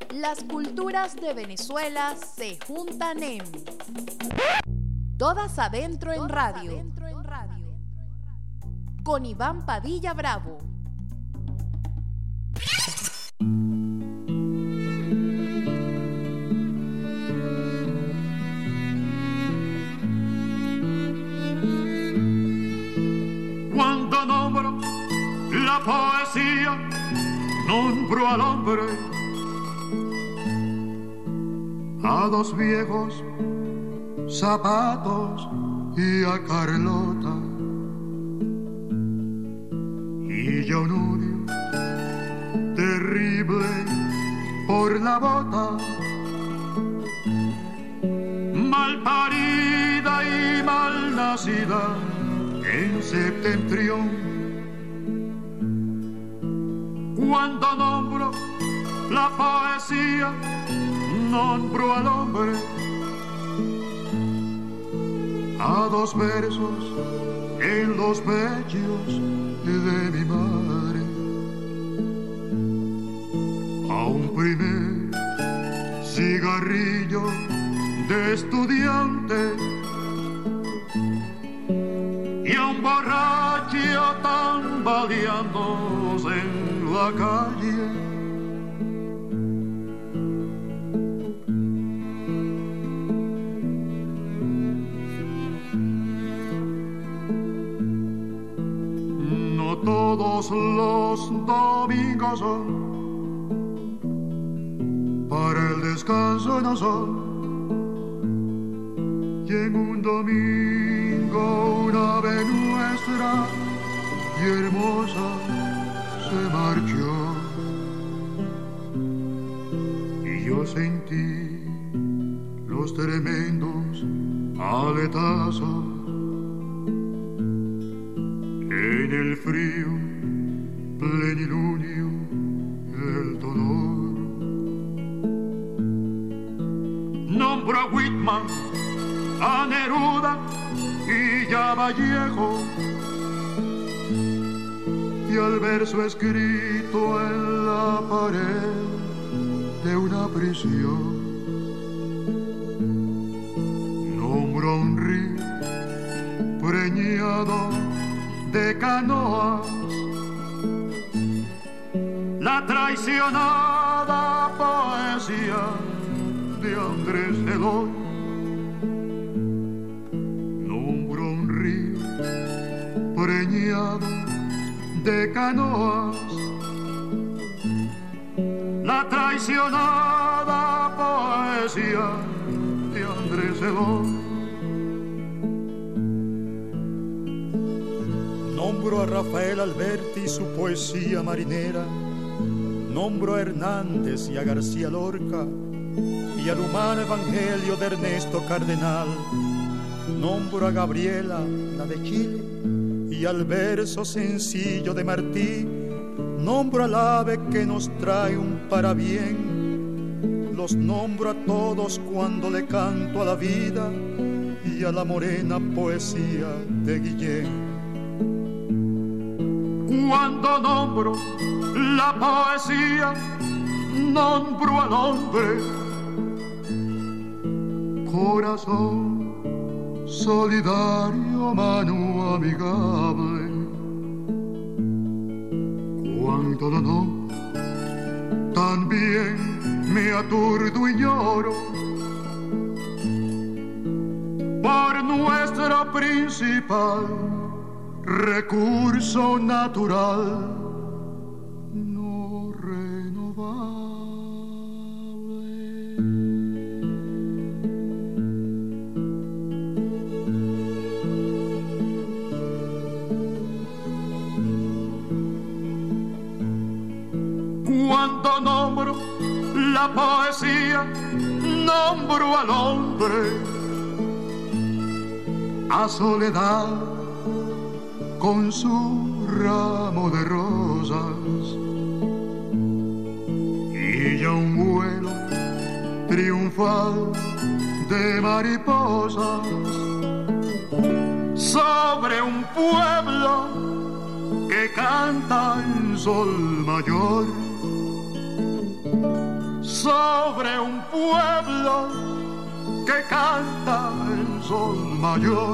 Las culturas de Venezuela se juntan en Todas Adentro en Radio, con Iván Padilla Bravo. Cuando nombro la poesía, nombro al hombre, a dos viejos zapatos y a Carlota, y a un odio terrible por la bota, mal parida y mal nacida en septentrión. Cuando nombro la poesía, nombro al hombre, a dos versos en los pechos de mi madre, a un primer cigarrillo de estudiante y a un borracho tambaleándose en la calle. No todos los domingos son, para el descanso no son, y en un domingo una ave nuestra y hermosa se marchó, y yo sentí los tremendos aletazos en el frío plenilunio del dolor. Nombro a Whitman, a Neruda y a Vallejo, y al verso escrito en la pared de una prisión. Nombro a un río preñado de canoas, la traicionada poesía de Andrés Eloy. Nombro un río preñado de canoas, la traicionada poesía de Andrés Eloy. Nombro a Rafael Alberti y su poesía marinera, nombro a Hernández y a García Lorca y al humano evangelio de Ernesto Cardenal, nombro a Gabriela, la de Chile, y al verso sencillo de Martí, nombro al ave que nos trae un parabién, los nombro a todos cuando le canto a la vida y a la morena poesía de Guillén. Cuando nombro la poesía, nombro al hombre, corazón solidario, mano amigable. Cuando lo nombro, también me aturdo y lloro por nuestro principal recurso natural no renovable. Cuando nombro la poesía, nombro al hombre, a Soledad con su ramo de rosas, y a un vuelo triunfal de mariposas sobre un pueblo que canta en sol mayor, sobre un pueblo que canta el sol mayor.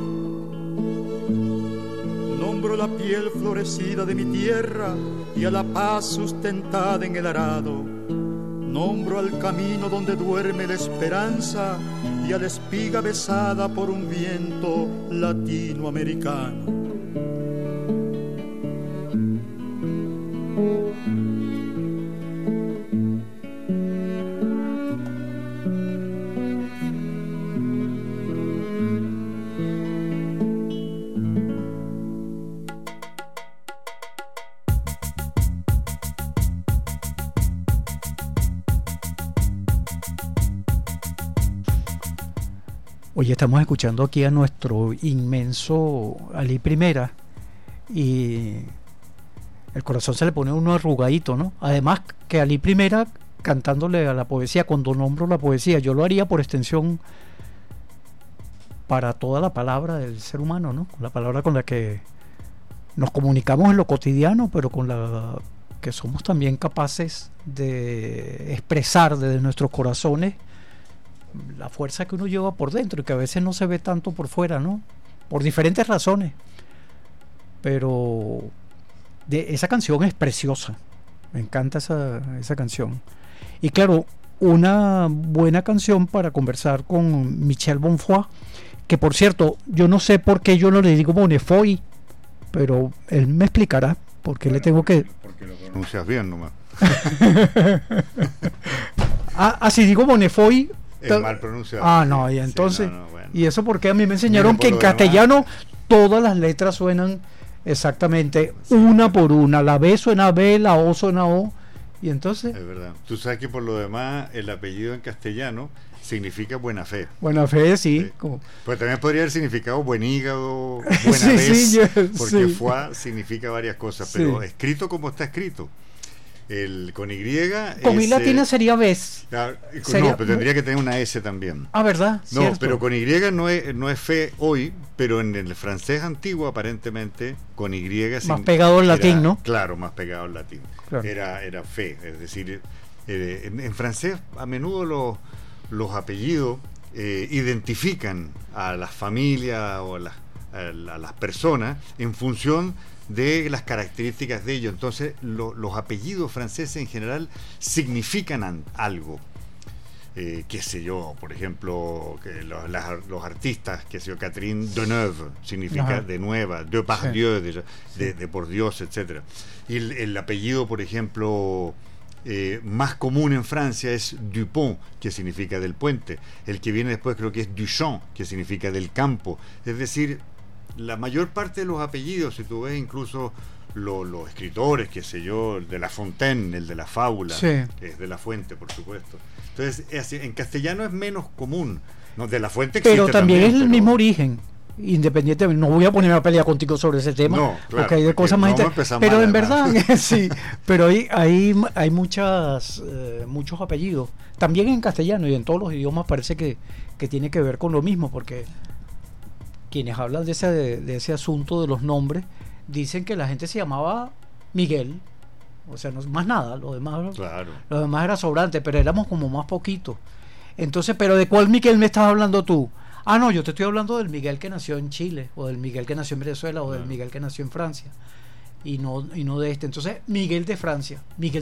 Nombro la piel florecida de mi tierra y a la paz sustentada en el arado. Nombro al camino donde duerme la esperanza y a la espiga besada por un viento latinoamericano. Oye, estamos escuchando aquí a nuestro inmenso Ali Primera y el corazón se le pone uno arrugadito, ¿no? Además que Ali Primera cantándole a la poesía, cuando nombro la poesía, yo lo haría por extensión para toda la palabra del ser humano, ¿no? La palabra con la que nos comunicamos en lo cotidiano, pero con la que somos también capaces de expresar desde nuestros corazones la fuerza que uno lleva por dentro y que a veces no se ve tanto por fuera, ¿no? Por diferentes razones. Pero esa canción es preciosa. Me encanta esa canción. Y claro, una buena canción para conversar con Michel Bonfoy, que por cierto, yo no sé por qué yo no le digo Bonnefoy, pero él me explicará por qué le tengo que... Porque lo pronuncias bien nomás. Si digo Bonnefoy... Es mal pronunciado. No, y entonces... Sí, bueno. Y eso porque a mí me enseñaron que en castellano todas las letras suenan exactamente una por una. La B suena B, la O suena O. Y entonces... Es verdad. Tú sabes que por lo demás el apellido en castellano significa buena fe. Buena fe, sí. Como... Pues también podría haber significado buen hígado, buena vez, porque foie significa varias cosas, pero escrito como está escrito. Con Y con I latina sería vez. No, pero tendría que tener una S también. ¿Verdad? No, cierto. pero con Y no es fe hoy, pero en el francés antiguo aparentemente con Y más pegado al latín, ¿no? Claro, más pegado al latín. Claro. Era fe, es decir, en francés a menudo los apellidos identifican a las familias o a las personas en función de las características de ellos. Entonces los apellidos franceses en general significan algo, qué sé yo, por ejemplo, que los artistas, qué sé yo, Catherine Deneuve significa de nueva, Depardieu, de por Dios, etcétera. Y el apellido, por ejemplo, más común en Francia es Dupont, que significa del puente. El que viene después creo que es Duchamp, que significa del campo. Es decir, la mayor parte de los apellidos, si tú ves incluso los escritores, qué sé yo, el de La Fontaine, el de la fábula, es de La Fuente, por supuesto. Entonces, en castellano es menos común, ¿no? De La Fuente existe, pero también es el mismo origen, independientemente. No voy a ponerme a pelear contigo sobre ese tema, no, claro, porque hay de cosas más interesantes. Pero en verdad, sí, pero hay muchos apellidos, también en castellano y en todos los idiomas parece que tiene que ver con lo mismo, porque quienes hablan de ese asunto de los nombres dicen que la gente se llamaba Miguel, o sea, no más nada, lo demás era sobrante, pero éramos como más poquitos. Entonces, pero ¿de cuál Miguel me estás hablando tú? No, yo te estoy hablando del Miguel que nació en Chile, o del Miguel que nació en Venezuela, o del Miguel que nació en Francia, y no de este. Entonces, Miguel de Francia,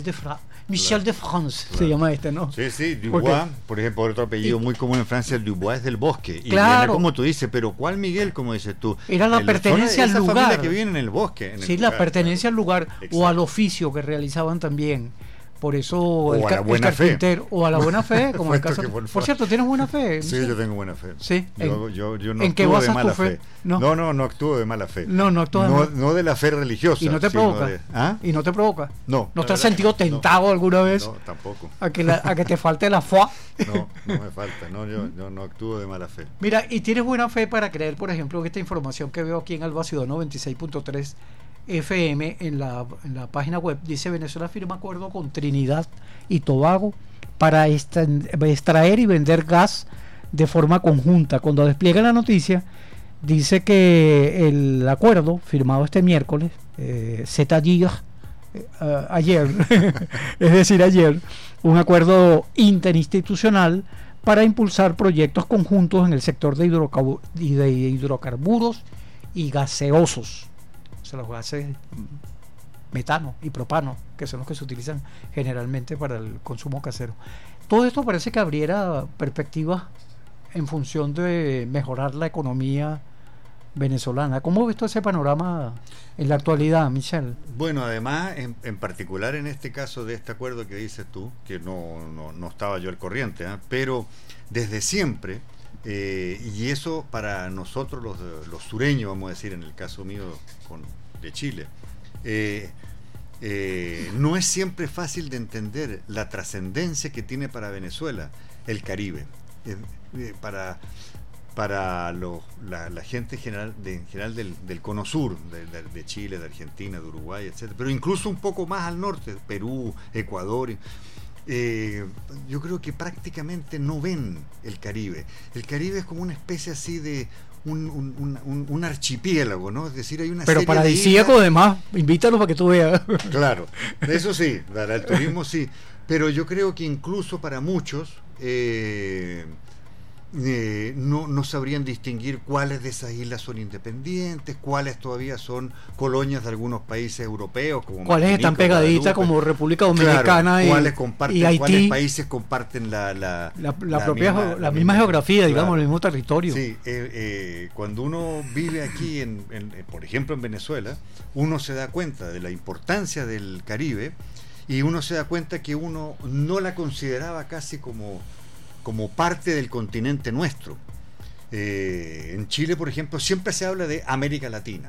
Michel de France, se llama este, ¿no? Sí, Dubois, por ejemplo, otro apellido muy común en Francia, el Dubois es del Bosque. Y claro, viene como tú dices, pero ¿cuál Miguel, como dices tú? Era la pertenencia al lugar. Familia que vive en el bosque. La pertenencia al lugar. Exacto. O al oficio que realizaban también. Por eso a la buena fe. O a la buena fe, como el caso. Por cierto, ¿tienes buena fe? Sí, yo tengo buena fe. Sí. Yo no ¿en qué actúo basas de mala tu fe? fe. No actúo de mala fe. No actúo de mala fe. No de la fe religiosa. ¿Y no te provoca? ¿Y no te provoca? No. ¿No te has sentido tentado alguna vez? No, tampoco. A que te falte la foi. No me falta. Yo no actúo de mala fe. Mira, ¿y tienes buena fe para creer, por ejemplo, que esta información que veo aquí en Alba Ciudad 96.3 FM en la página web dice: Venezuela firma acuerdo con Trinidad y Tobago para extraer y vender gas de forma conjunta? Cuando despliega la noticia dice que el acuerdo firmado este miércoles, c'est-à-dire ayer, es decir, ayer, un acuerdo interinstitucional para impulsar proyectos conjuntos en el sector de hidrocarburos y gaseosos, o sea, los gases metano y propano, que son los que se utilizan generalmente para el consumo casero. Todo esto parece que abriera perspectivas en función de mejorar la economía venezolana. ¿Cómo ves todo ese panorama en la actualidad, Michel? Bueno, además, en particular en este caso de este acuerdo que dices tú, que no estaba yo al corriente, pero desde siempre, y eso para nosotros los sureños, vamos a decir, en el caso mío de Chile, no es siempre fácil de entender la trascendencia que tiene para Venezuela el Caribe. Para la gente en general del cono sur, de Chile, de Argentina, de Uruguay, etcétera, pero incluso un poco más al norte, Perú, Ecuador, yo creo que prácticamente no ven el Caribe. El Caribe es como una especie así de un archipiélago, ¿no? Es decir, hay una pero serie paradisíaco además, invítalos para que tú veas. Claro, eso sí, para el turismo sí, pero yo creo que incluso para muchos no sabrían distinguir cuáles de esas islas son independientes, cuáles todavía son colonias de algunos países europeos, como cuáles Martinica, están pegaditas como República Dominicana, claro, y Haití, cuáles países comparten la misma geografía, digamos, claro, el mismo territorio. Sí, cuando uno vive aquí, por ejemplo en Venezuela, uno se da cuenta de la importancia del Caribe y uno se da cuenta que uno no la consideraba casi como parte del continente nuestro. En Chile, por ejemplo, siempre se habla de América Latina.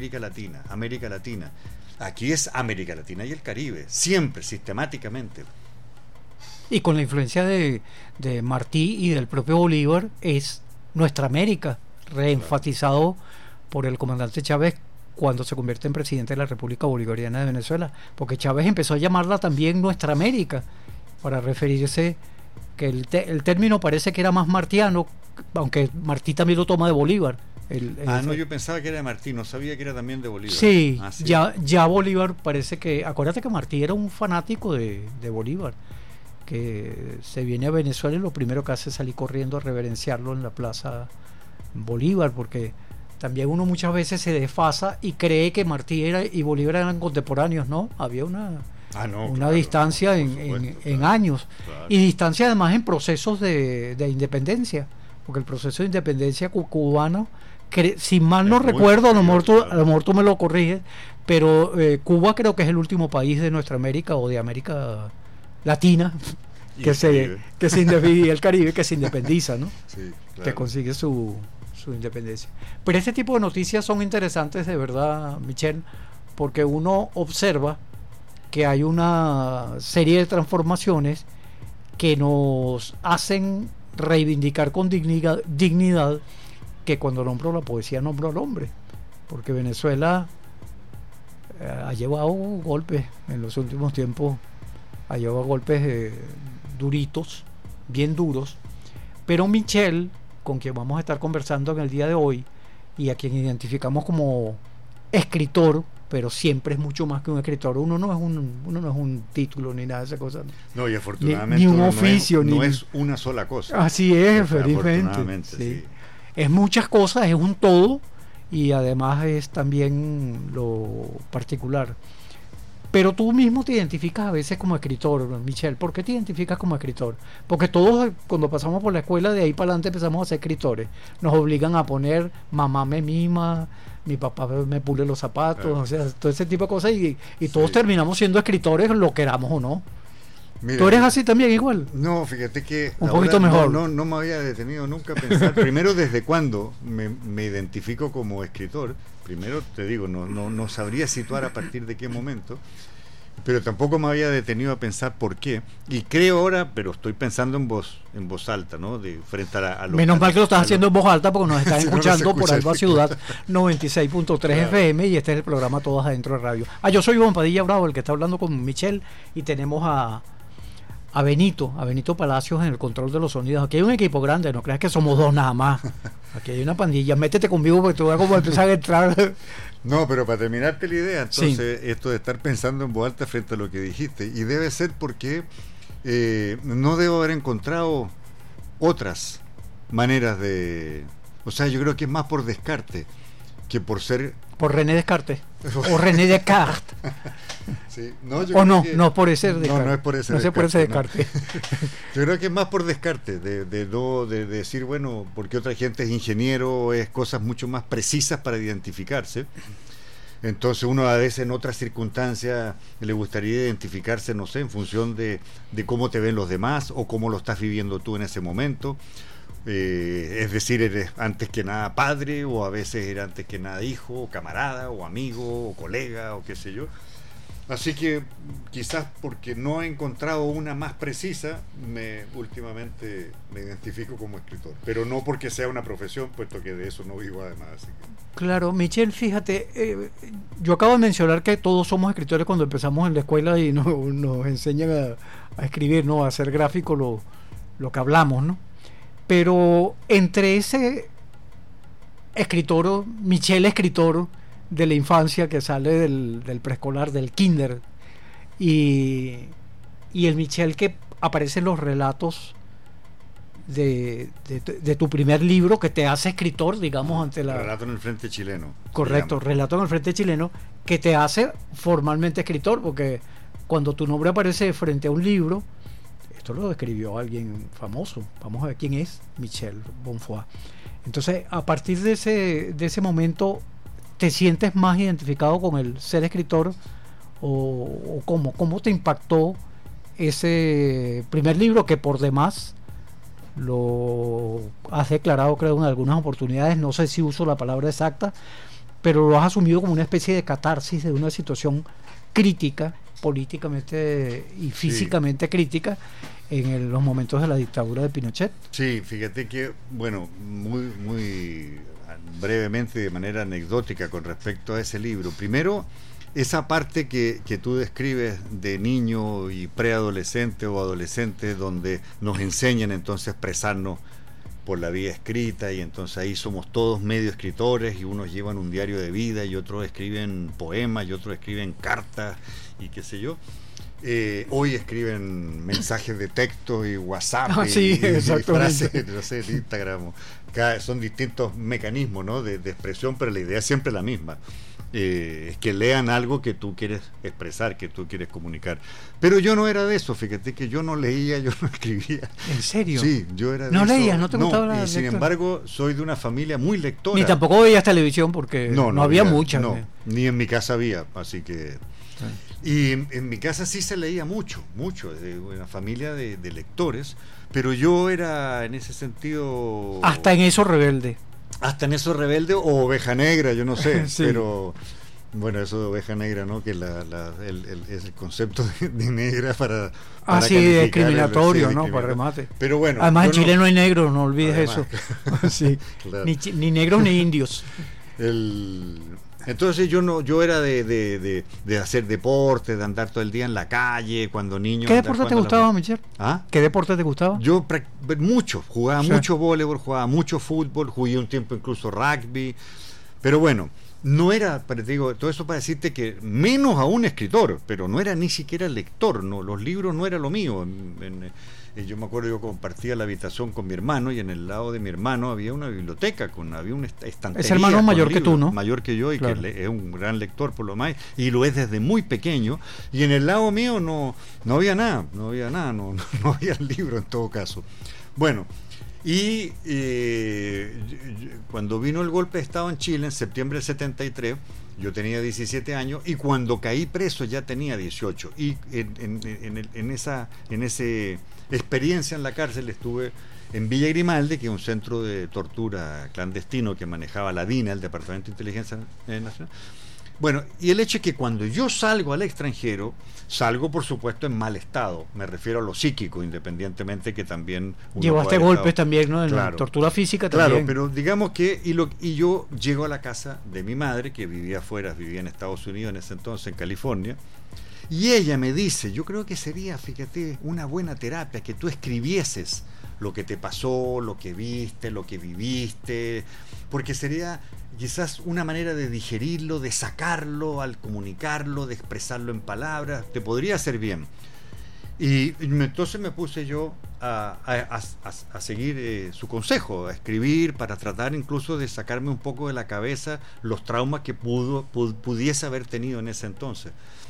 Aquí es América Latina y el Caribe, siempre, sistemáticamente. Y con la influencia de Martí y del propio Bolívar, es nuestra América, reenfatizado, claro, por el comandante Chávez cuando se convierte en presidente de la República Bolivariana de Venezuela, porque Chávez empezó a llamarla también nuestra América, para referirse, que el término parece que era más martiano, aunque Martí también lo toma de Bolívar. No, yo pensaba que era de Martí, no sabía que era también de Bolívar. Sí, sí. Ya Bolívar parece que, acuérdate que Martí era un fanático de Bolívar, que se viene a Venezuela y lo primero que hace es salir corriendo a reverenciarlo en la Plaza Bolívar, porque también uno muchas veces se desfasa y cree que Martí y Bolívar eran contemporáneos, ¿no? Había una claro, distancia en años, claro, y distancia además en procesos de independencia, porque el proceso de independencia cubano, si mal no recuerdo, a lo mejor tú me lo corriges, pero Cuba creo que es el último país de nuestra América o de América Latina que se el Caribe, que se independiza, ¿no? Sí, claro, que consigue su independencia. Pero este tipo de noticias son interesantes de verdad, Michel, porque uno observa que hay una serie de transformaciones que nos hacen reivindicar con dignidad que cuando nombro la poesía nombro al hombre, porque Venezuela ha llevado golpes en los últimos tiempos, ha llevado golpes duritos, bien duros, pero Michel, con quien vamos a estar conversando en el día de hoy y a quien identificamos como escritor, pero siempre es mucho más que un escritor. Uno no es un título ni nada de esa cosa. No, y afortunadamente ni un oficio, no es una sola cosa. Así es, felizmente. Sí. Es muchas cosas, es un todo, y además es también lo particular. Pero tú mismo te identificas a veces como escritor, Michel. ¿Por qué te identificas como escritor? Porque todos, cuando pasamos por la escuela, de ahí para adelante empezamos a ser escritores. Nos obligan a poner mamá me mima, mi papá me pule los zapatos, o sea, todo ese tipo de cosas, y todos terminamos siendo escritores, lo queramos o no. Mira, ¿tú eres así también igual? No, fíjate que un poquito mejor. No me había detenido nunca a pensar primero desde cuándo me identifico como escritor. Primero te digo, no sabría situar a partir de qué momento, pero tampoco me había detenido a pensar por qué. Y creo ahora, pero estoy pensando en voz alta, ¿no? Frente a los, menos mal que lo estás haciendo en voz alta, porque nos están escuchando por Alba Ciudad 96.3 claro, FM, y este es el programa Todas Adentro de Radio. Yo soy Iván Padilla Bravo, el que está hablando con Michel, y tenemos a a Benito Palacios en el control de los sonidos. Aquí hay un equipo grande, no creas que somos dos nada más. Aquí hay una pandilla, métete conmigo porque tú vas como a empezar a entrar. No, pero para terminarte la idea, entonces, esto de estar pensando en voz alta frente a lo que dijiste, y debe ser porque no debo haber encontrado otras maneras de... O sea, yo creo que es más por descarte que por ser... Por René Descartes. O René Descartes. Sí. No, o no, no por ese Descartes. No es por ese no Descartes. Por ese Descartes. No. Yo creo que es más por descarte, de decir, bueno, porque otra gente es ingeniero, es cosas mucho más precisas para identificarse. Entonces uno a veces en otras circunstancias le gustaría identificarse, no sé, en función de cómo te ven los demás o cómo lo estás viviendo tú en ese momento. Es decir, eres antes que nada padre, o a veces eres antes que nada hijo, o camarada, o amigo, o colega, o qué sé yo. Así que quizás porque no he encontrado una más precisa, últimamente me identifico como escritor, pero no porque sea una profesión, puesto que de eso no vivo además. Así que... Claro, Michel, fíjate, yo acabo de mencionar que todos somos escritores cuando empezamos en la escuela y nos enseñan a escribir, ¿no? A hacer gráfico lo que hablamos, ¿no? Pero entre ese escritor, Michel escritor de la infancia que sale del preescolar, del kinder, y el Michel que aparece en los relatos de tu primer libro, que te hace escritor, digamos, ante la... Relato en el Frente Chileno. Correcto, Relato en el Frente Chileno, que te hace formalmente escritor, porque cuando tu nombre aparece frente a un libro, esto lo escribió alguien famoso, vamos a ver quién es, Michel Bonfoy. Entonces, a partir de ese momento, ¿te sientes más identificado con el ser escritor o cómo te impactó ese primer libro que por demás lo has declarado, creo, en algunas oportunidades, no sé si uso la palabra exacta, pero lo has asumido como una especie de catarsis de una situación crítica, políticamente y físicamente crítica, en los momentos de la dictadura de Pinochet? Sí, fíjate que, bueno, muy brevemente, de manera anecdótica con respecto a ese libro. Primero, esa parte que tú describes de niño y preadolescente o adolescente, donde nos enseñan entonces a expresarnos por la vía escrita, y entonces ahí somos todos medio escritores, y unos llevan un diario de vida y otros escriben poemas y otros escriben cartas y qué sé yo. Hoy escriben mensajes de texto y WhatsApp y frases, no sé, de Instagram. Son distintos mecanismos, ¿no? de expresión, pero la idea es siempre la misma. Es que lean algo que tú quieres expresar, que tú quieres comunicar. Pero yo no era de eso, fíjate que yo no leía, yo no escribía. ¿En serio? Sí, yo era de ¿No eso. leías? ¿No te gustaba la lectura? Sin embargo, soy de una familia muy lectora. Ni tampoco veías televisión porque no había mucha. No, ni en mi casa había, así que... Y en mi casa sí se leía mucho, de una familia de lectores, pero yo era en ese sentido... Hasta en eso rebelde o oveja negra, yo no sé, sí. Pero bueno, eso de oveja negra, ¿no? Que es el concepto de negra para sí, discriminatorio, ¿no? Para remate. Pero bueno, además en Chile no hay negros, no olvides eso. Sí. Claro. Ni negros ni indios. Entonces yo era de hacer deporte, de andar todo el día en la calle, cuando niño. ¿Qué deporte te gustaba, Michel? ¿Ah? ¿Qué deporte te gustaba? Yo jugaba mucho voleibol, jugaba mucho fútbol, jugué un tiempo incluso rugby, pero bueno, no era, te digo, todo eso para decirte que menos a un escritor, pero no era ni siquiera lector, no, los libros no era lo mío. Yo me acuerdo, yo compartía la habitación con mi hermano, y en el lado de mi hermano había una biblioteca, había una estantería. Es hermano mayor que tú, ¿no? Mayor que yo, y claro, que es un gran lector por lo más, y lo es desde muy pequeño. Y en el lado mío no había nada, no había libro en todo caso. Bueno, y cuando vino el golpe de Estado en Chile, en septiembre del 73, yo tenía 17 años, y cuando caí preso ya tenía 18. Y en esa experiencia en la cárcel estuve en Villa Grimaldi, que es un centro de tortura clandestino que manejaba la DINA, el Departamento de Inteligencia Nacional. Bueno, y el hecho es que cuando yo salgo al extranjero, salgo por supuesto en mal estado, me refiero a lo psíquico, independientemente que también... Llevaste golpes también, ¿no? En tortura física también. Claro, pero digamos que, y yo llego a la casa de mi madre, que vivía afuera, vivía en Estados Unidos en ese entonces, en California, Y ella me dice, yo creo que sería, fíjate, una buena terapia que tú escribieses lo que te pasó, lo que viste, lo que viviste, porque sería quizás una manera de digerirlo, de sacarlo al comunicarlo, de expresarlo en palabras, te podría hacer bien. Y entonces me puse yo a seguir su consejo, a escribir para tratar incluso de sacarme un poco de la cabeza los traumas que pudiese haber tenido en ese entonces.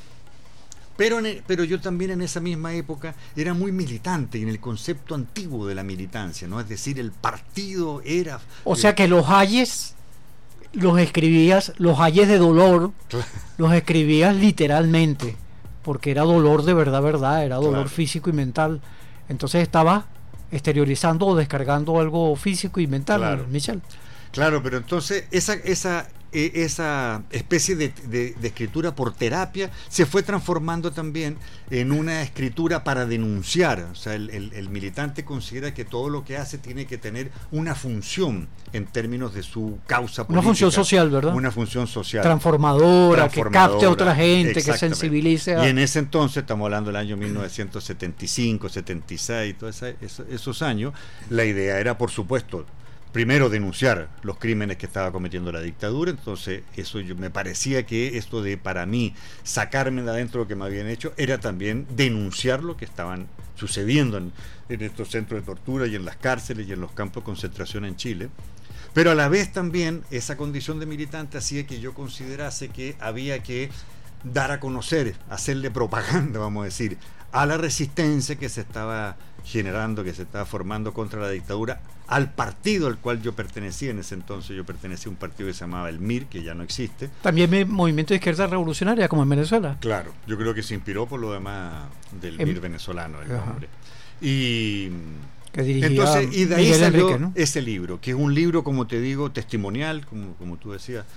Pero yo también en esa misma época era muy militante en el concepto antiguo de la militancia, ¿no? Es decir, el partido era... O sea que los ayes los escribías, los ayes de dolor, claro, los escribías literalmente, porque era dolor de verdad, era dolor, claro, físico y mental. Entonces estabas exteriorizando o descargando algo físico y mental, claro, Michel. Claro, pero entonces esa especie de escritura por terapia se fue transformando también en una escritura para denunciar. O sea, el militante considera que todo lo que hace tiene que tener una función en términos de su causa política. Una función social, ¿verdad? Una función social. Transformadora, que capte a otra gente, que sensibilice a... Y en ese entonces, estamos hablando del año 1975, 76, todos esos años, la idea era, por supuesto, primero denunciar los crímenes que estaba cometiendo la dictadura. Entonces eso me parecía que esto de, para mí, sacarme de adentro lo que me habían hecho era también denunciar lo que estaban sucediendo en estos centros de tortura y en las cárceles y en los campos de concentración en Chile. Pero a la vez también esa condición de militante hacía que yo considerase que había que dar a conocer, hacerle propaganda, vamos a decir, a la resistencia que se estaba generando, que se estaba formando contra la dictadura, al partido al cual yo pertenecía en ese entonces. Yo pertenecía a un partido que se llamaba el MIR, que ya no existe. También movimiento de izquierda revolucionaria, como en Venezuela. Claro, yo creo que se inspiró por lo demás del MIR venezolano, el nombre. Y entonces, y de ahí Miguel salió Enrique, ¿no? ese libro, que es un libro, como te digo, testimonial, como tú decías,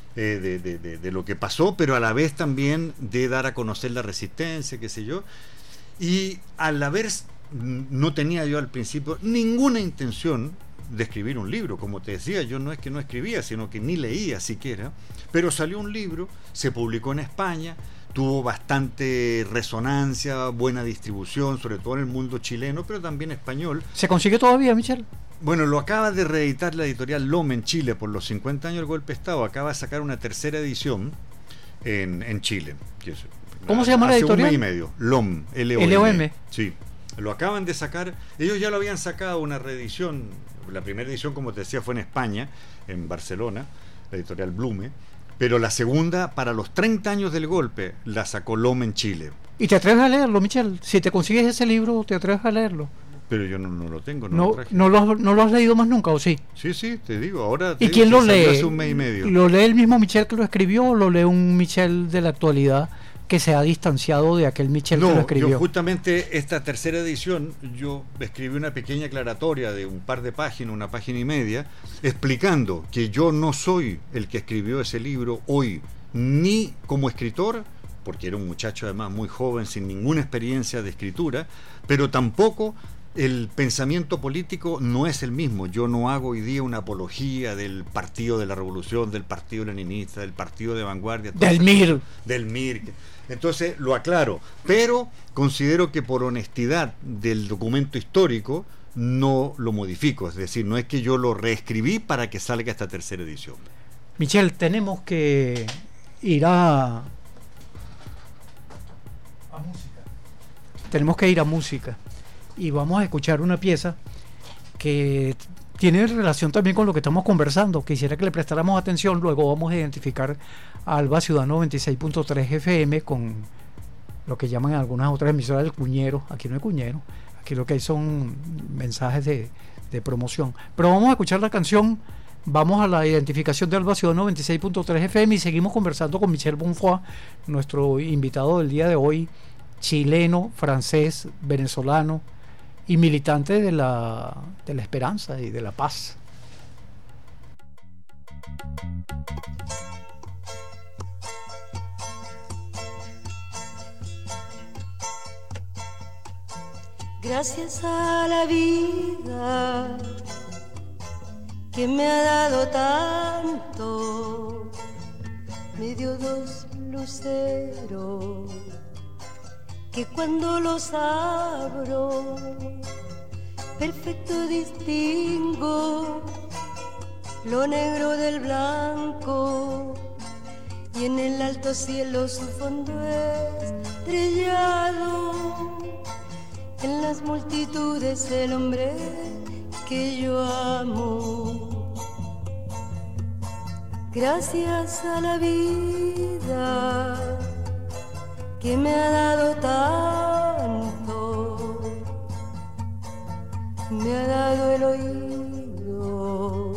de lo que pasó, pero a la vez también de dar a conocer la resistencia, qué sé yo. Y al haber, no tenía yo al principio ninguna intención de escribir un libro, como te decía, yo no es que no escribía, sino que ni leía siquiera, pero salió un libro, se publicó en España, tuvo bastante resonancia, buena distribución, sobre todo en el mundo chileno, pero también español. ¿Se consigue todavía, Michel? Bueno, lo acaba de reeditar la editorial LOM en Chile por los 50 años del golpe de Estado. Acaba de sacar una tercera edición en Chile. ¿Cómo se llama la editorial? Hace un mes y medio. LOM, L-O-M. Sí, lo acaban de sacar. Ellos ya lo habían sacado, una reedición. La primera edición, como te decía, fue en España, en Barcelona, la editorial Blume. Pero la segunda, para los 30 años del golpe, la sacó LOM en Chile. ¿Y te atreves a leerlo, Michel? Si te consigues ese libro, ¿te atreves a leerlo? Pero yo no lo tengo, ¿No lo has leído más nunca, o sí? Sí, te digo, ahora... ¿Y quién lo lee? Hace un mes y medio. ¿Lo lee el mismo Michel que lo escribió o lo lee un Michel de la actualidad que se ha distanciado de aquel Michel que lo escribió? Yo justamente esta tercera edición, yo escribí una pequeña aclaratoria de un par de páginas, una página y media, explicando que yo no soy el que escribió ese libro hoy, ni como escritor, porque era un muchacho además muy joven, sin ninguna experiencia de escritura, pero tampoco... El pensamiento político no es el mismo. Yo no hago hoy día una apología del Partido de la Revolución, del Partido Leninista, del Partido de Vanguardia, del MIR. Del MIR. Entonces lo aclaro, pero considero que por honestidad del documento histórico no lo modifico. Es decir, no es que yo lo reescribí para que salga esta tercera edición. Michel, tenemos que ir a música. Tenemos que ir a música. Y vamos a escuchar una pieza que tiene relación también con lo que estamos conversando. Quisiera que le prestáramos atención. Luego vamos a identificar a Alba Ciudad 96.3 FM con lo que llaman algunas otras emisoras el cuñero. Aquí no hay cuñero, aquí lo que hay son mensajes de promoción. Pero vamos a escuchar la canción, vamos a la identificación de Alba Ciudad 96.3 FM y seguimos conversando con Michel Bonfoy, nuestro invitado del día de hoy, chileno, francés, venezolano y militante de la esperanza y de la paz. Gracias a la vida que me ha dado tanto, me dio dos luceros que cuando los abro perfecto distingo lo negro del blanco y en el alto cielo su fondo estrellado, en las multitudes el hombre que yo amo. Gracias a la vida que me ha dado tanto, me ha dado el oído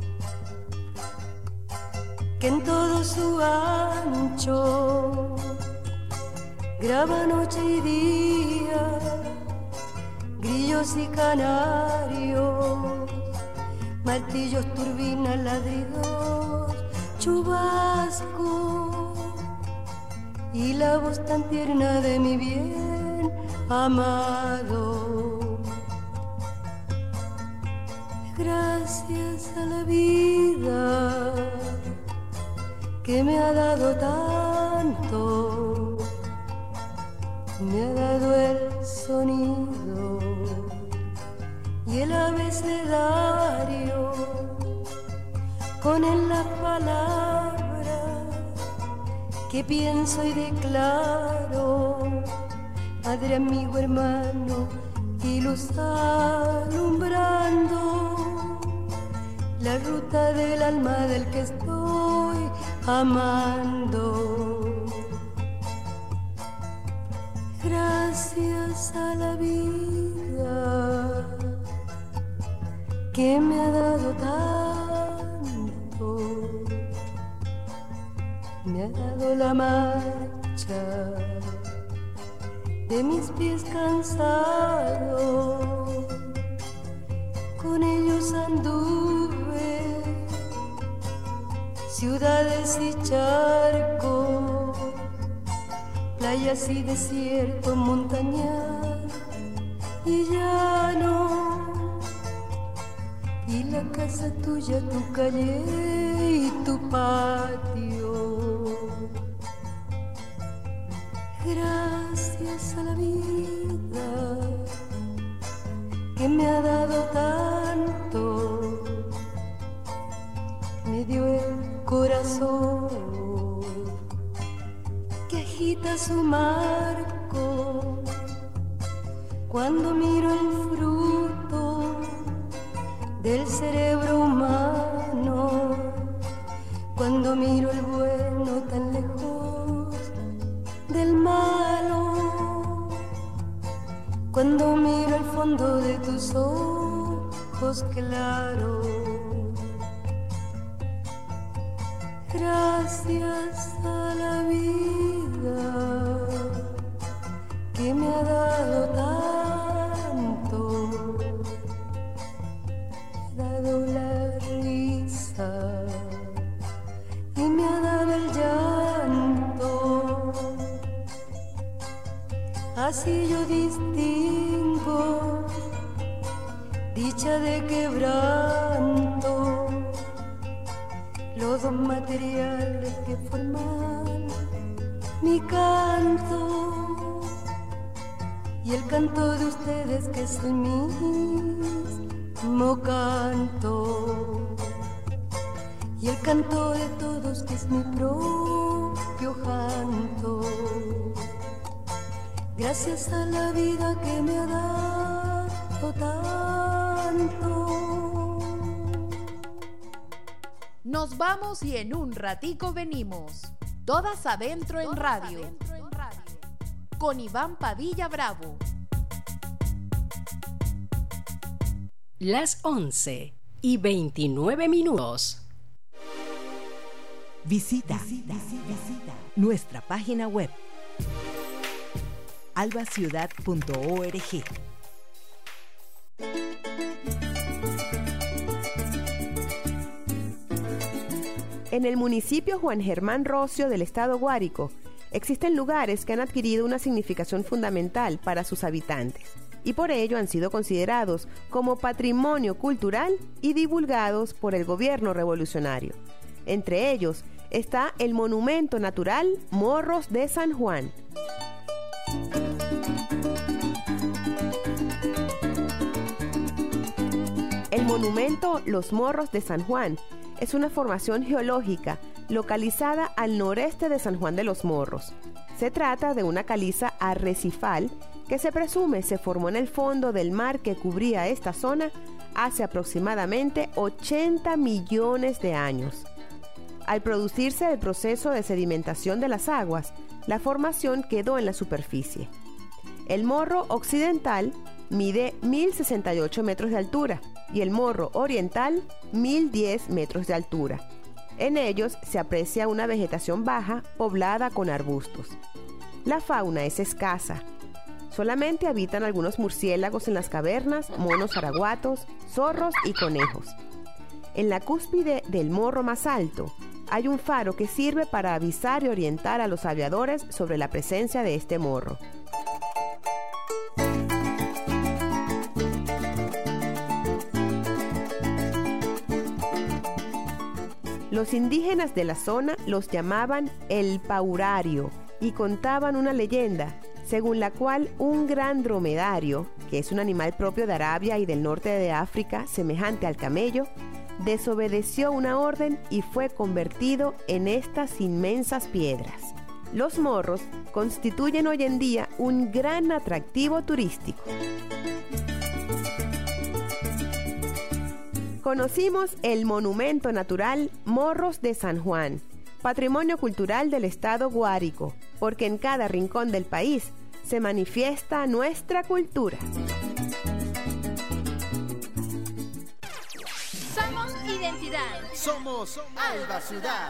que en todo su ancho graba noche y día, grillos y canarios, martillos, turbinas, ladridos, chubasco y la voz tan tierna de mi bien amado. Gracias a la vida que me ha dado tanto, me ha dado el sonido y el abecedario, con él las palabras que pienso y declaro, padre, amigo, hermano y luz alumbrando la ruta del alma del que estoy amando. Gracias a la vida que me ha dado tanto, me ha dado la marcha de mis pies cansados, con ellos anduve ciudades y charcos, playas y desierto, montañas y llano, y la casa tuya, tu calle y tu patio. Gracias a la vida que me ha dado tanto, me dio el corazón que agita su marco cuando miro el fruto del cerebro humano, cuando miro el bueno tan lejos del malo, cuando miro el fondo de tus ojos claros. Gracias a la vida que me ha dado tanto, me ha dado la risa y me ha dado el llanto. Así yo distingo dicha de quebranto, los dos materiales que forman mi canto y el canto de ustedes que es el mismo canto, y el canto de todos que es mi propio canto. Gracias a la vida que me ha dado tanto. Nos vamos y en un ratico venimos. Todas adentro en radio. Con Iván Padilla Bravo. Las 11:29. Visita nuestra página web albaciudad.org. En el municipio Juan Germán Rocio del estado Guárico, existen lugares que han adquirido una significación fundamental para sus habitantes y por ello han sido considerados como patrimonio cultural y divulgados por el gobierno revolucionario. Entre ellos está el monumento natural Morros de San Juan. monumento Los Morros de San Juan es una formación geológica localizada al noreste de San Juan de los Morros. Se trata de una caliza arrecifal que se presume se formó en el fondo del mar que cubría esta zona hace aproximadamente 80 millones de años. Al producirse el proceso de sedimentación de las aguas, la formación quedó en la superficie. El morro occidental mide 1.068 metros de altura y el morro oriental 1.010 metros de altura. En ellos se aprecia una vegetación baja poblada con arbustos. La fauna es escasa. Solamente habitan algunos murciélagos en las cavernas, monos araguatos, zorros y conejos. En la cúspide del morro más alto hay un faro que sirve para avisar y orientar a los aviadores sobre la presencia de este morro. Los indígenas de la zona los llamaban el paurario y contaban una leyenda según la cual un gran dromedario, que es un animal propio de Arabia y del norte de África, semejante al camello, desobedeció una orden y fue convertido en estas inmensas piedras. Los morros constituyen hoy en día un gran atractivo turístico. Conocimos el monumento natural Morros de San Juan, patrimonio cultural del estado Guárico, porque en cada rincón del país se manifiesta nuestra cultura. Somos identidad. Somos Alba Ciudad.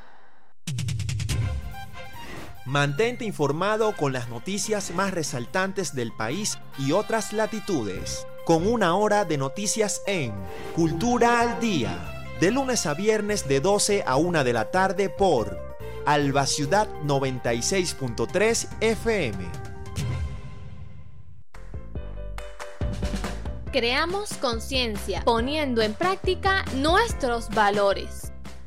Mantente informado con las noticias más resaltantes del país y otras latitudes, con una hora de noticias en Cultura al Día, de lunes a viernes de 12 a 1 de la tarde por Alba Ciudad 96.3 FM. Creamos conciencia, poniendo en práctica nuestros valores.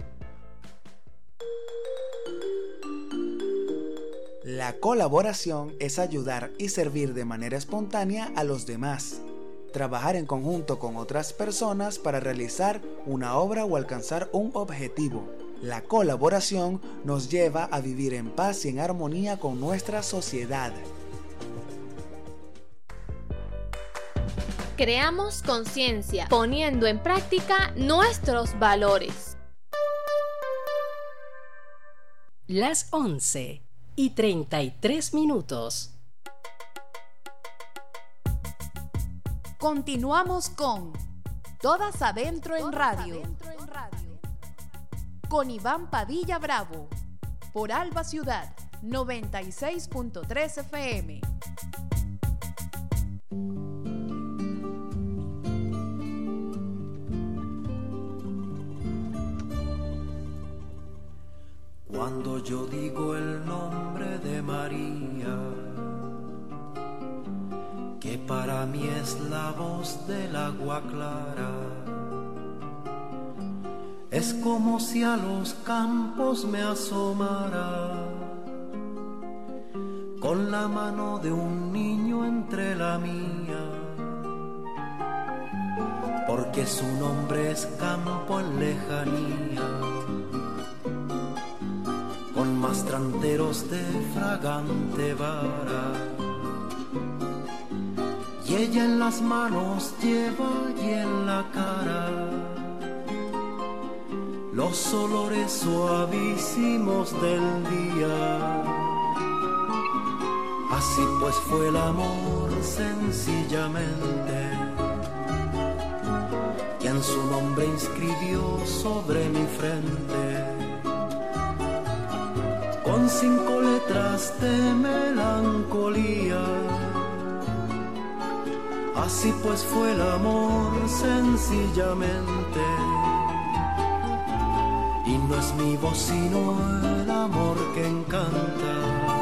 La colaboración es ayudar y servir de manera espontánea a los demás. Trabajar en conjunto con otras personas para realizar una obra o alcanzar un objetivo. La colaboración nos lleva a vivir en paz y en armonía con nuestra sociedad. Creamos conciencia, poniendo en práctica nuestros valores. Las 11:33. Continuamos con Todas Adentro en Radio. Con Iván Padilla Bravo. Por Alba Ciudad 96.3 FM. Cuando yo digo el nombre de María, que para mí es la voz del agua clara, es como si a los campos me asomara, con la mano de un niño entre la mía, porque su nombre es campo en lejanía, con mastranteros de fragante vara, y ella en las manos lleva y en la cara los olores suavísimos del día. Así pues fue el amor sencillamente, quien su nombre inscribió sobre mi frente, con 5 letras de melancolía. Así pues fue el amor sencillamente, y no es mi voz sino el amor que encanta,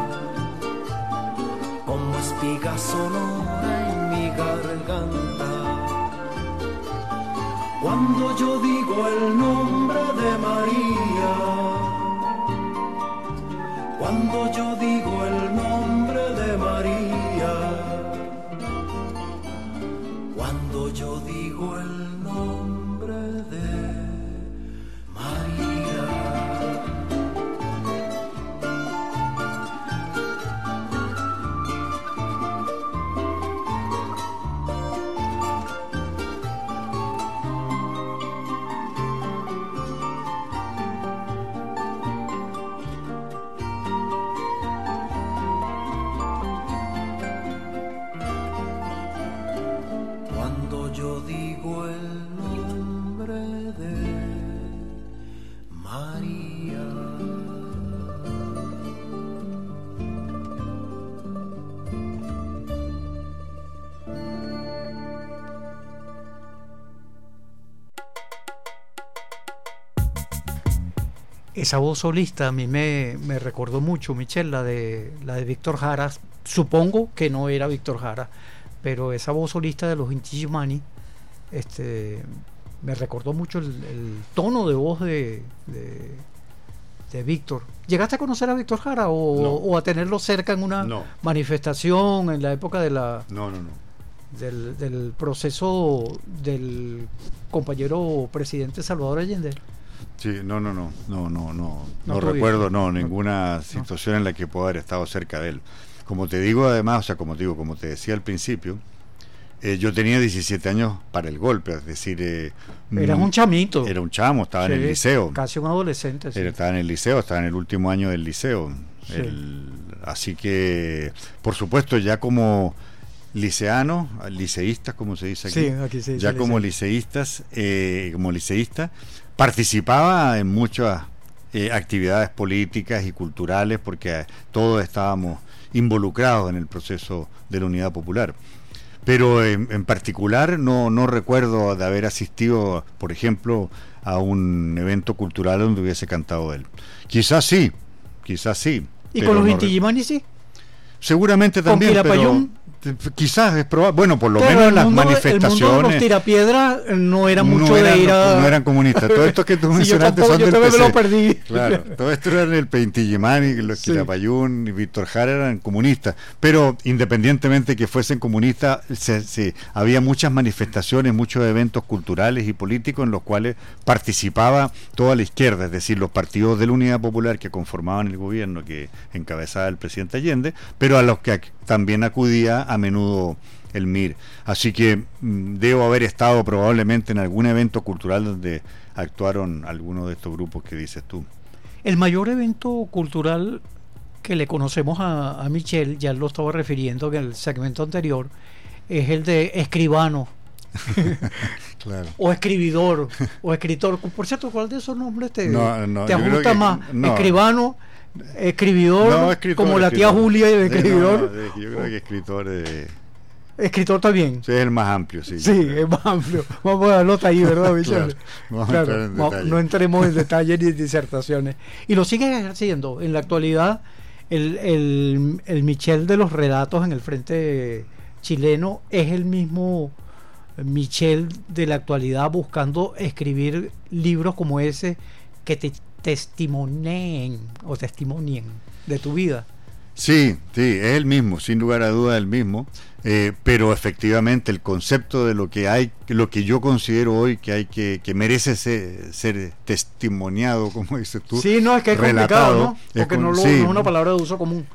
como espiga sonora en mi garganta. Cuando yo digo el nombre de María, cuando yo digo el nombre de María, cuando yo digo el nombre Esa voz solista a mí me recordó mucho, Michelle, la de Víctor Jara. Supongo que no era Víctor Jara, pero esa voz solista de los Inti Illimani me recordó mucho el tono de voz de Víctor. ¿Llegaste a conocer a Víctor Jara o a tenerlo cerca en una manifestación en la época de la del proceso del compañero presidente Salvador Allende? Sí, no recuerdo ninguna situación en la que pueda haber estado cerca de él. Como te digo, además, como te decía al principio, yo tenía 17 años para el golpe, es decir... Eras un chamito. Era un chamo, estaba en el liceo. Casi un adolescente. Sí. Estaba en el liceo, estaba en el último año del liceo. Sí. Así que, por supuesto, ya como liceanos, liceístas, como se dice aquí, sí, aquí se dice ya como liceísta, participaba en muchas actividades políticas y culturales, porque todos estábamos involucrados en el proceso de la Unidad Popular. Pero en particular no recuerdo de haber asistido, por ejemplo, a un evento cultural donde hubiese cantado él. Quizás sí. ¿Y con los Inti Illimani sí? Seguramente también, pero quizás es probable. Bueno, por lo menos en las manifestaciones. El mundo de los tirapiedras no era mucho de ir a... No eran comunistas. Todo esto que tú mencionaste son del PC. Yo lo perdí. Claro, todo esto eran el Inti Illimani, los Quilapayún y Víctor Jara eran comunistas. Pero independientemente que fuesen comunistas, había muchas manifestaciones, muchos eventos culturales y políticos en los cuales participaba toda la izquierda, es decir, los partidos de la Unidad Popular que conformaban el gobierno que encabezaba el presidente Allende, pero a los que también acudía a menudo el MIR. Así que debo haber estado probablemente en algún evento cultural donde actuaron algunos de estos grupos que dices tú. El mayor evento cultural que le conocemos a Michelle, ya lo estaba refiriendo en el segmento anterior, es el de escribano. Claro. O escribidor o escritor. Por cierto, ¿cuál de esos nombres te ajusta más? Escribano, escribidor, como la tía Julia de escribidor. Yo creo que escritor también. Sí, es el más amplio, sí. Sí, es más amplio. Vamos a darlo ahí, ¿verdad, Michelle? No entremos en detalles ni en disertaciones. Y lo sigue ejerciendo. En la actualidad, el Michelle de los relatos en el frente chileno es el mismo Michelle de la actualidad, buscando escribir libros como ese que te testimonien de tu vida. Sí, es el mismo, sin lugar a duda el mismo, pero efectivamente el concepto de lo que yo considero hoy que merece ser testimoniado, como dices tú. Sí, no, es que es complicado, ¿no? Porque no es una palabra de uso común.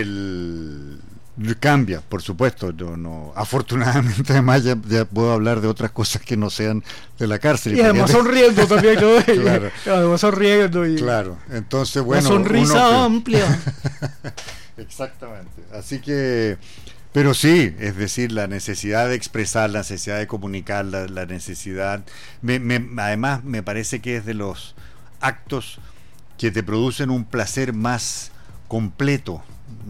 Cambia, por supuesto. Afortunadamente, además ya puedo hablar de otras cosas que no sean de la cárcel. Y además sonriendo también, ¿no? Claro. Además sonriendo. Claro, entonces bueno. Una sonrisa amplia. Exactamente. Así que, pero sí, es decir, la necesidad de expresar, la necesidad de comunicar, la necesidad. Además, me parece que es de los actos que te producen un placer más completo.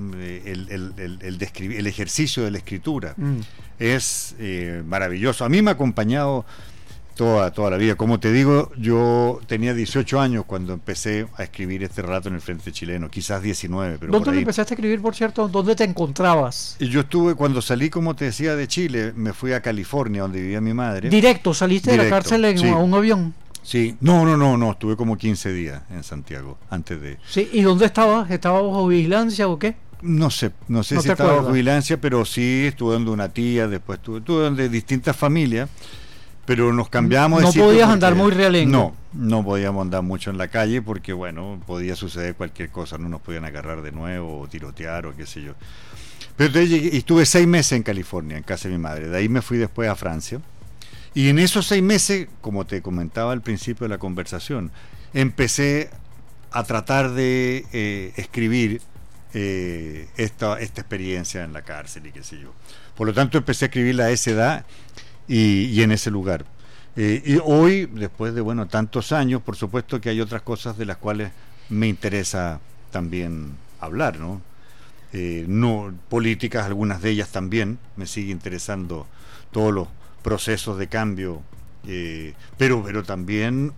El ejercicio de la escritura es maravilloso. A mí me ha acompañado toda la vida. Como te digo, yo tenía 18 años cuando empecé a escribir este relato en el Frente Chileno, quizás 19. Pero ¿dónde empezaste a escribir, por cierto? ¿Dónde te encontrabas? Y yo estuve, cuando salí, como te decía, de Chile, me fui a California, donde vivía mi madre. ¿Directo? ¿Saliste de la cárcel a un avión? Sí, no, estuve como 15 días en Santiago antes de... Sí, ¿y dónde estabas? ¿Estabas bajo vigilancia o qué? No sé si estaba bajo vigilancia, pero sí estuve donde una tía, después estuve donde distintas familias, pero nos cambiamos de sitio. No podías andar muy realengo. No podíamos andar mucho en la calle porque, bueno, podía suceder cualquier cosa, no nos podían agarrar de nuevo o tirotear o qué sé yo. Pero entonces llegué y estuve 6 meses en California, en casa de mi madre. De ahí me fui después a Francia. Y en esos 6 meses, como te comentaba al principio de la conversación, empecé a tratar de escribir esta experiencia en la cárcel y qué sé yo. Por lo tanto, empecé a escribirla a esa edad y en ese lugar. Y hoy, después de tantos años, por supuesto que hay otras cosas de las cuales me interesa también hablar, ¿no? Políticas, algunas de ellas también, me sigue interesando todos los procesos de cambio, pero también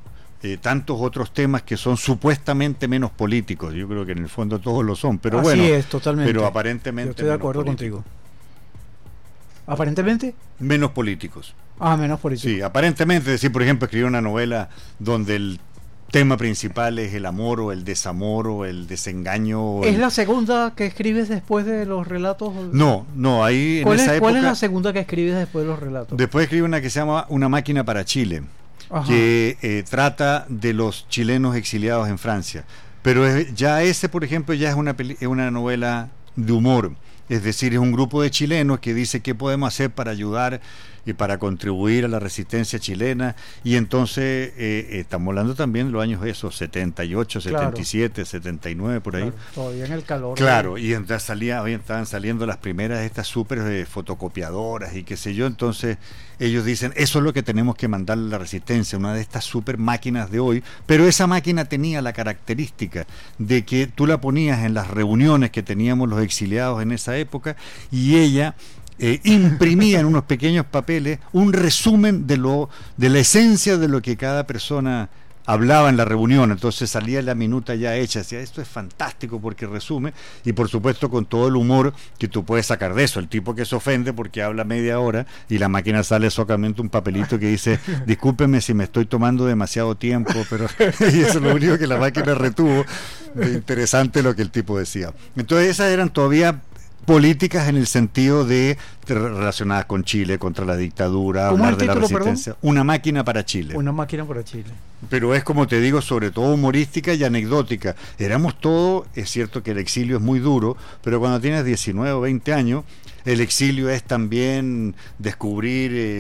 tantos otros temas que son supuestamente menos políticos. Yo creo que en el fondo todos lo son, pero así bueno, es, totalmente. Pero aparentemente yo estoy de acuerdo contigo. ¿Aparentemente? Menos políticos. Menos políticos. Sí, aparentemente, decir, por ejemplo, escribir una novela donde el tema principal es el amor o el desamor o el desengaño. ¿Es la segunda que escribes después de los relatos? No, ahí en esa época. ¿Cuál es la segunda que escribes después de los relatos? Después escribí una que se llama Una máquina para Chile. Ajá. Que trata de los chilenos exiliados en Francia. Pero ya ese, por ejemplo, ya es una novela de humor. Es decir, es un grupo de chilenos que dice qué podemos hacer para ayudar y para contribuir a la resistencia chilena. Y entonces estamos hablando también de los años esos 78, 77, claro. 79, por ahí. Claro, todavía en el calor. Claro, y entonces estaban saliendo las primeras de estas súper fotocopiadoras y qué sé yo. Entonces ellos dicen, eso es lo que tenemos que mandarle a la resistencia, una de estas súper máquinas de hoy. Pero esa máquina tenía la característica de que tú la ponías en las reuniones que teníamos los exiliados en esa época y ella imprimía en unos pequeños papeles un resumen de la esencia de lo que cada persona hablaba en la reunión. Entonces salía la minuta ya hecha, decía, esto es fantástico porque resume, y por supuesto con todo el humor que tú puedes sacar de eso, el tipo que se ofende porque habla media hora y la máquina sale solamente un papelito que dice, discúlpeme si me estoy tomando demasiado tiempo, pero y eso es lo único que la máquina retuvo. Interesante lo que el tipo decía. Entonces esas eran todavía políticas en el sentido de relacionadas con Chile, contra la dictadura, hablar de la resistencia. Perdón? Una máquina para Chile. Una máquina para Chile. Pero es, como te digo, sobre todo humorística y anecdótica. Éramos todos, es cierto que el exilio es muy duro, pero cuando tienes 19 o 20 años, el exilio es también descubrir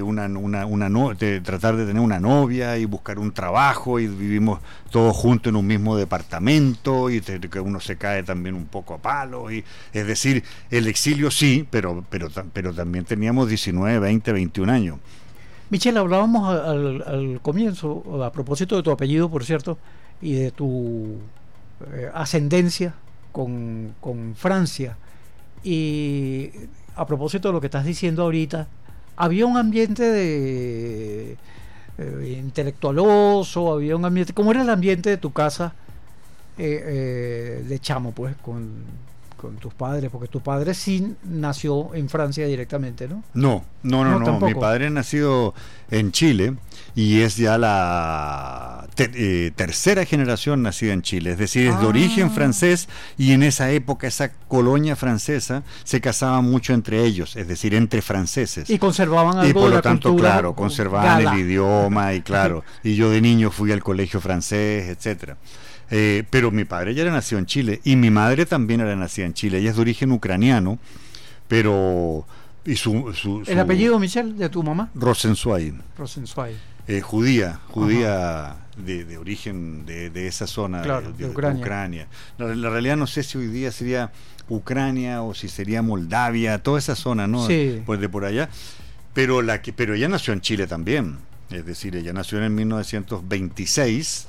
tratar de tener una novia y buscar un trabajo, y vivimos todos juntos en un mismo departamento, y que uno se cae también un poco a palos, y es decir, el exilio sí, pero también teníamos 19, 20, 21 años. Michel, hablábamos al comienzo, a propósito de tu apellido, por cierto, y de tu ascendencia con Francia, y a propósito de lo que estás diciendo ahorita, había un ambiente de intelectualoso, había un ambiente, ¿cómo era el ambiente de tu casa de chamo, pues, con tus padres? Porque tu padre sí nació en Francia directamente, ¿no? No, mi padre nació en Chile y es ya la tercera generación nacida en Chile, es decir, es de origen francés, y en esa época esa colonia francesa se casaba mucho entre ellos, es decir, entre franceses. Y conservaban algo, y por de lo la tanto, cultura, claro, conservaban el idioma, y claro, y yo de niño fui al colegio francés, etcétera. Pero mi padre ya era nacido en Chile y mi madre también era nacida en Chile. Ella es de origen ucraniano, pero ¿el apellido, Michel, de tu mamá? Rosenzweig. Judía de origen de esa zona, claro, de Ucrania. La realidad no sé si hoy día sería Ucrania o si sería Moldavia, toda esa zona, ¿no? Sí. Pues de por allá. Pero ella nació en Chile también. Es decir, ella nació en 1926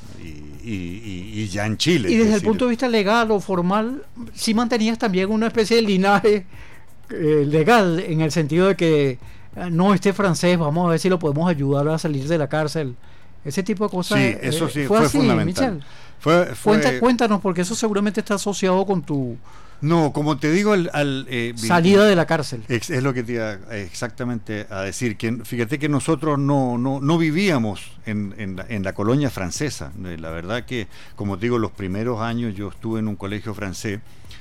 y ya en Chile. Y desde el punto de vista legal o formal, sí mantenías también una especie de linaje legal, en el sentido de que no, este francés, vamos a ver si lo podemos ayudar a salir de la cárcel. Ese tipo de cosas. Sí, eso sí, fue así, fundamental. Cuéntanos, porque eso seguramente está asociado con tu... No, como te digo, salida de la cárcel. Es lo que te iba exactamente a decir, que fíjate que nosotros no vivíamos en la colonia francesa. La verdad que, como te digo, los primeros años yo estuve en un colegio francés,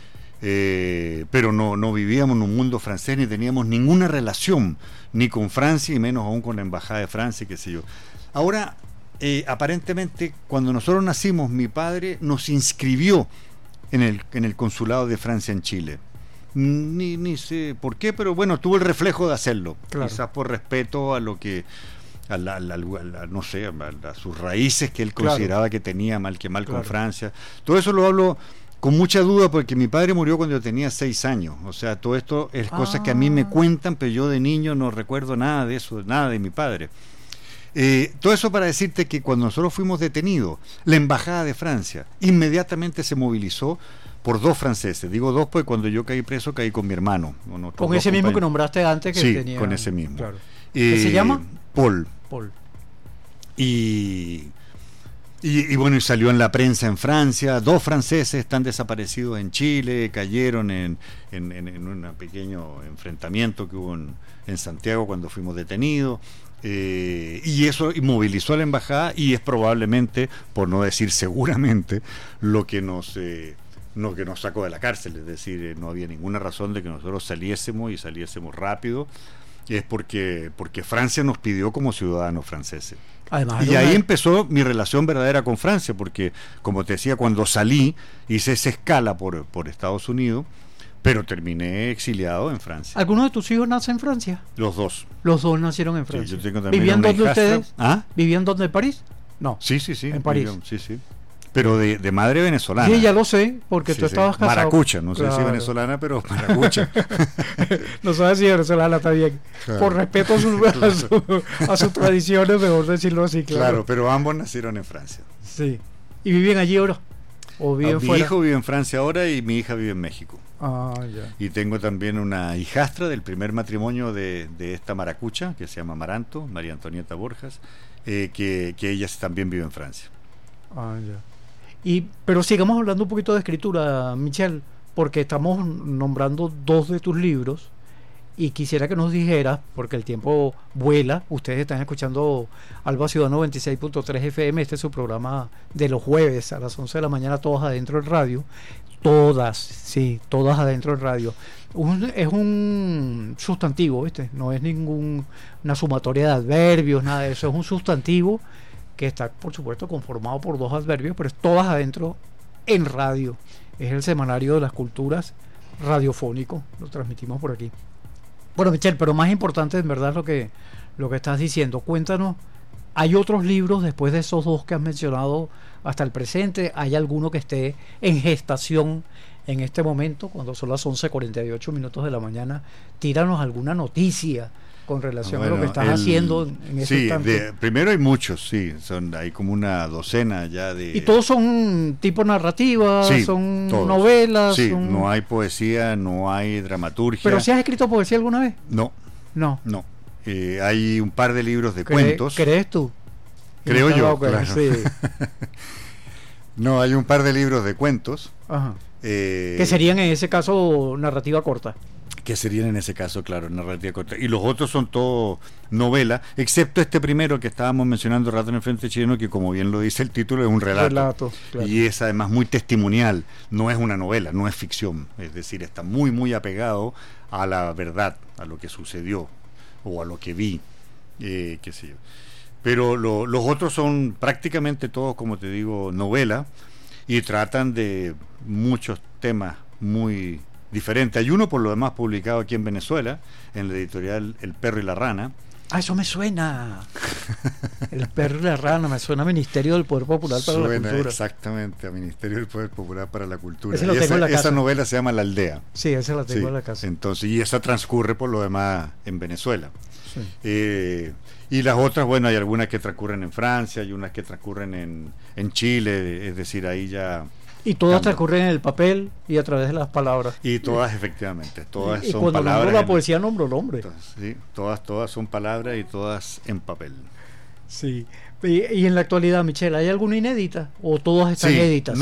pero no vivíamos en un mundo francés, ni teníamos ninguna relación ni con Francia, y menos aún con la embajada de Francia, qué sé yo. Ahora, aparentemente, cuando nosotros nacimos, mi padre nos inscribió en el consulado de Francia en Chile. Ni sé por qué, pero bueno, tuvo el reflejo de hacerlo. Claro. Quizás por respeto a lo que no sé, a sus raíces que él consideraba, claro, que tenía mal claro, con Francia. Todo eso lo hablo con mucha duda porque mi padre murió cuando yo tenía 6 años. O sea, todo esto es cosas que a mí me cuentan, pero yo de niño no recuerdo nada de eso, nada de mi padre. Todo eso para decirte que cuando nosotros fuimos detenidos, la embajada de Francia inmediatamente se movilizó por 2 franceses. Digo 2 porque cuando yo caí preso caí con mi hermano. Con ese mismo que nombraste antes, que sí, tenía... con ese mismo. Claro. ¿Qué se llama? Paul. Paul. Y Y bueno, y salió en la prensa en Francia. 2 franceses están desaparecidos en Chile, cayeron en un pequeño enfrentamiento que hubo en Santiago cuando fuimos detenidos. Y eso inmovilizó a la embajada y es probablemente, por no decir seguramente, lo que nos sacó de la cárcel. Es decir, no había ninguna razón de que nosotros saliésemos y saliésemos rápido. Es porque Francia nos pidió como ciudadanos franceses. Además, y ahí empezó mi relación verdadera con Francia, porque, como te decía, cuando salí, hice esa escala por Estados Unidos, pero terminé exiliado en Francia. ¿Alguno de tus hijos nace en Francia? Los 2. Los 2 nacieron en Francia. Sí, yo tengo también ¿Vivían una donde hijastra. ustedes? ¿Ah? ¿Vivían donde, en París? No. Sí. En París. Sí. Pero de madre venezolana. Sí, ya lo sé, porque tú estabas casado. Maracucha, no claro. sé si venezolana, pero maracucha. No sabes si venezolana está bien. Claro. Por respeto a sus tradiciones, mejor decirlo así, claro, pero ambos nacieron en Francia. Sí. ¿Y viven allí ahora? ¿O viven fuera? Mi hijo vive en Francia ahora y mi hija vive en México. Ya. Y tengo también una hijastra del primer matrimonio de esta maracucha, que se llama Maranto, María Antonieta Borjas, que ella también vive en Francia. Ya. Pero sigamos hablando un poquito de escritura, Michel, porque estamos nombrando 2 de tus libros y quisiera que nos dijeras, porque el tiempo vuela. Ustedes están escuchando Alba Ciudad 96.3 FM. Este es su programa de los jueves a las 11 de la mañana, todos adentro en radio. Todas adentro en radio. Es un sustantivo, ¿viste? No es una sumatoria de adverbios, nada de eso. Es un sustantivo que está, por supuesto, conformado por 2 adverbios, pero es todas adentro en radio. Es el semanario de las culturas radiofónico, lo transmitimos por aquí. Bueno, Michel, pero más importante en verdad lo que estás diciendo. Cuéntanos, ¿hay otros libros después de esos 2 que has mencionado hasta el presente? ¿Hay alguno que esté en gestación en este momento, cuando son las 11:48 minutos de la mañana? Tíranos alguna noticia con relación a lo que estás haciendo en ese instante. Primero hay muchos, hay como una docena ya de... ¿Y todos son tipo narrativa? ¿Son todos. Novelas? Sí, no hay poesía, no hay dramaturgia. ¿Pero si has escrito poesía alguna vez? No. Hay un par de libros de cuentos. ¿Crees tú? Creo yo, claro. Sí. No, hay un par de libros de cuentos. Ajá. Que serían en ese caso narrativa corta. Que serían en ese caso, claro, narrativa corta. Y los otros son todo novela, excepto este primero que estábamos mencionando, Rato en el Frente Chileno, que como bien lo dice el título, es un relato. Claro. Y es además muy testimonial, no es una novela, no es ficción. Es decir, está muy, muy apegado a la verdad, a lo que sucedió o a lo que vi, qué sé yo. Pero los otros son prácticamente todos, como te digo, novela, y tratan de muchos temas muy diferente. Hay uno, por lo demás, publicado aquí en Venezuela, en la editorial El Perro y la Rana. Eso me suena. El Perro y la Rana me suena a Ministerio del Poder Popular para la Cultura. Exactamente, a Ministerio del Poder Popular para la Cultura. Esa novela se llama La Aldea. Sí, esa la tengo en la casa. Entonces, y esa transcurre, por lo demás, en Venezuela. Sí. Y las otras, bueno, hay algunas que transcurren en Francia, hay unas que transcurren en Chile, es decir, ahí ya... Y todas transcurren en el papel y a través de las palabras. Y todas, efectivamente, todas y son cuando palabras. Nombro la poesía, nombro el hombre. Sí, todas son palabras y todas en papel. Sí. Y en la actualidad, Michel, ¿hay alguna inédita? ¿O todas están inéditas?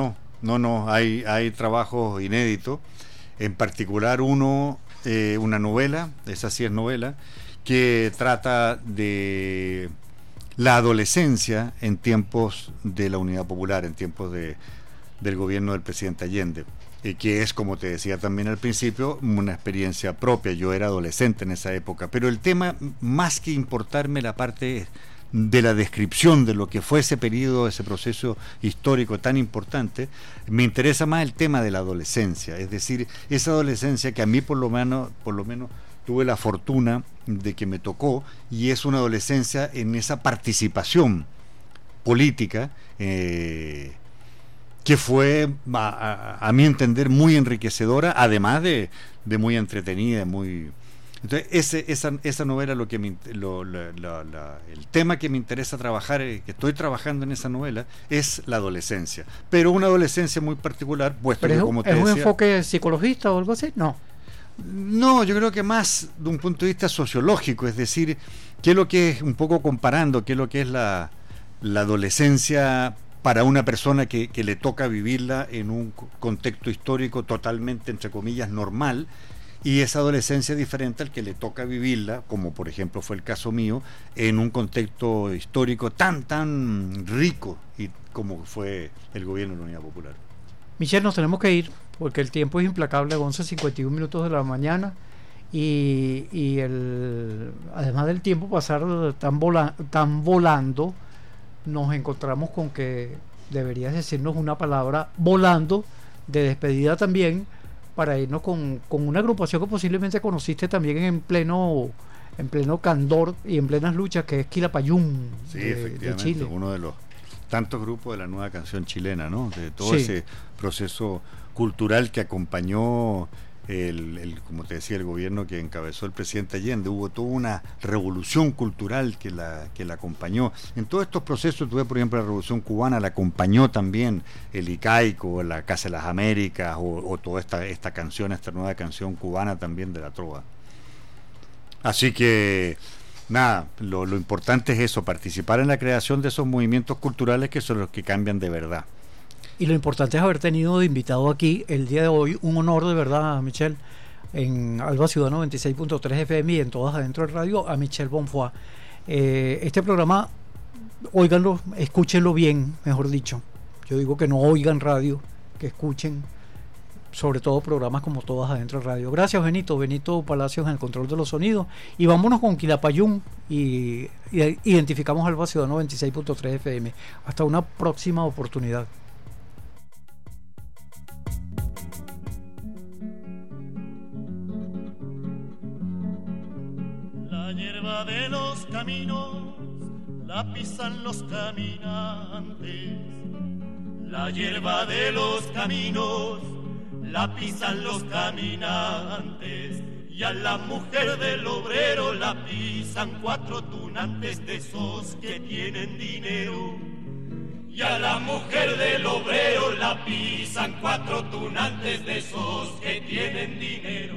No, hay trabajos inéditos. En particular una novela, esa sí es novela, que trata de la adolescencia en tiempos de la Unidad Popular, en tiempos del gobierno del presidente Allende, que es, como te decía también al principio, una experiencia propia. Yo era adolescente en esa época, pero el tema, más que importarme la parte de la descripción de lo que fue ese periodo, ese proceso histórico tan importante, me interesa más el tema de la adolescencia, es decir, esa adolescencia que a mí por lo menos tuve la fortuna de que me tocó, y es una adolescencia en esa participación política que fue, a mi entender, muy enriquecedora, además de muy entretenida, muy... Entonces, esa novela, el tema que me interesa trabajar, que estoy trabajando en esa novela, es la adolescencia, pero una adolescencia muy particular, puesto que, como te decía... ¿Es un enfoque psicologista o algo así? No, yo creo que más de un punto de vista sociológico, es decir, qué es lo que es, un poco comparando, qué es lo que es la adolescencia para una persona que le toca vivirla en un contexto histórico totalmente, entre comillas, normal, y esa adolescencia diferente al que le toca vivirla, como por ejemplo fue el caso mío, en un contexto histórico tan rico y como fue el gobierno de la Unidad Popular. Michel, nos tenemos que ir porque el tiempo es implacable, 11:51 minutos de la mañana, y además del tiempo pasar tan volando, nos encontramos con que deberías decirnos una palabra volando de despedida también, para irnos con una agrupación que posiblemente conociste también en pleno candor y en plenas luchas, que es Quilapayún, sí, efectivamente, de Chile. Uno de los tantos grupos de la nueva canción chilena, ¿no? De todo sí. Ese proceso cultural que acompañó como te decía, el gobierno que encabezó el presidente Allende. Hubo toda una revolución cultural que la acompañó. En todos estos procesos, tuve por ejemplo la Revolución Cubana, la acompañó también el Icaico, la Casa de las Américas, o toda esta canción, esta nueva canción cubana también de la trova. Así que nada, lo importante es eso, participar en la creación de esos movimientos culturales que son los que cambian de verdad. Y lo importante es haber tenido de invitado aquí el día de hoy, un honor de verdad, Michel, en Alba Ciudad 96.3 FM y en Todas Adentro de Radio, a Michel Bonfoy. Este programa, óiganlo, escúchenlo bien, mejor dicho. Yo digo que no oigan radio, que escuchen, sobre todo programas como Todas Adentro de Radio. Gracias, Benito Palacios en el control de los sonidos. Y vámonos con Quilapayún y identificamos Alba Ciudad 96.3 FM. Hasta una próxima oportunidad. La hierba de los caminos la pisan los caminantes. La hierba de los caminos la pisan los caminantes. Y a la mujer del obrero la pisan 4 tunantes de esos que tienen dinero. Y a la mujer del obrero la pisan 4 tunantes de esos que tienen dinero.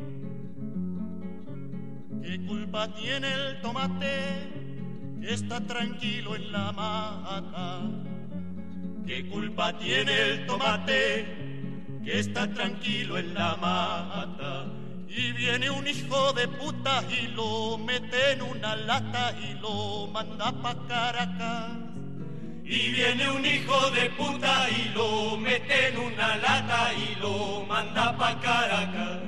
¿Qué culpa tiene el tomate que está tranquilo en la mata? ¿Qué culpa tiene el tomate que está tranquilo en la mata? Y viene un hijo de puta y lo mete en una lata y lo manda pa' Caracas. Y viene un hijo de puta y lo mete en una lata y lo manda pa' Caracas.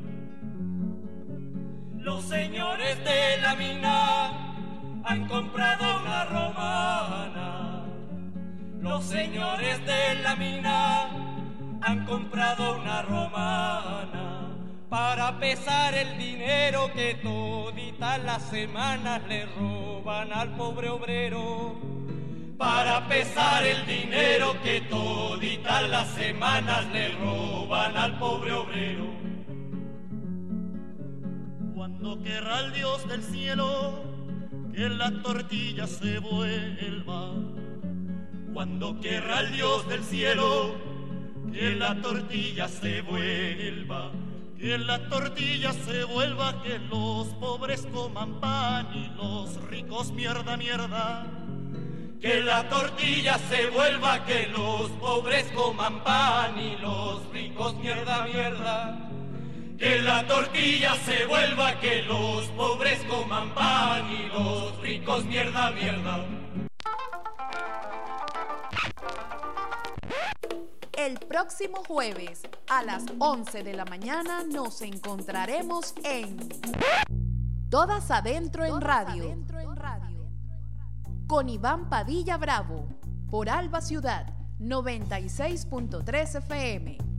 Los señores de la mina han comprado una romana. Los señores de la mina han comprado una romana para pesar el dinero que toditas las semanas le roban al pobre obrero. Para pesar el dinero que toditas las semanas le roban al pobre obrero. Cuando querrá el Dios del cielo que la tortilla se vuelva. Cuando querrá el Dios del cielo que la tortilla se vuelva. Que la tortilla se vuelva, que los pobres coman pan y los ricos mierda, mierda. Que la tortilla se vuelva, que los pobres coman pan y los ricos mierda, mierda. Que la tortilla se vuelva, que los pobres coman pan y los ricos mierda, mierda. El próximo jueves a las 11 de la mañana nos encontraremos en Todas Adentro en Radio, con Iván Padilla Bravo, por Alba Ciudad 96.3 FM.